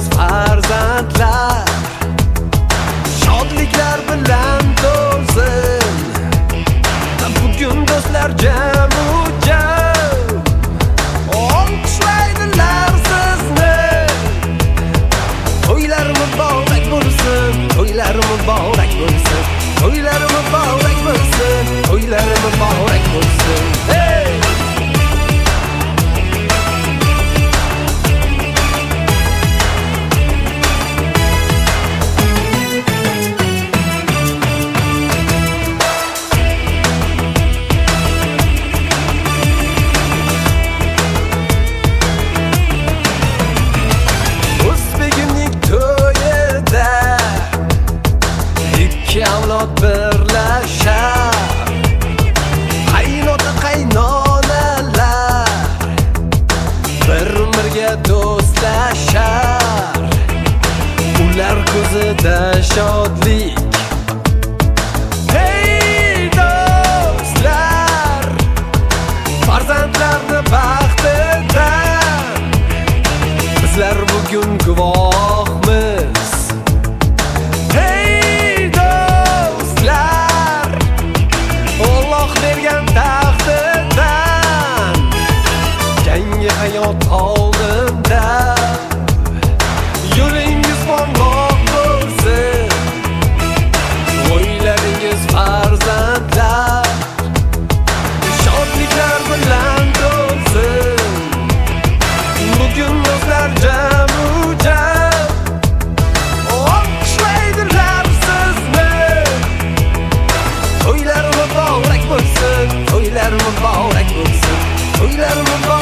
farzandlar shodliklar bilan to'lsin. Bugun do'stlar jamu jam olqishlaydilar sizni. To'ylar muborak bo'lsin, to'ylar muborak bo'lsin, to'ylar muborak bo'lsin, to'ylar muborak bo'lsin. Hey! Avlod birlashar, qaynota qaynonalar bir-biriga do'stlashar. Ular ko'zida shodlik. Hey do'stlar, farzandlarni baxtidan bizlar bugun guvohmiz. Hayot oldinda yo'lingiz mongoq bo'lsin, o'ylaringiz farzandlar shodliklar bilan to'lsin. Bugun do'stlar jamu jam olqishlaydilar sizni. To'ylar muborak bo'lsin, to'ylar muborak bo'lsin, to'ylar muborak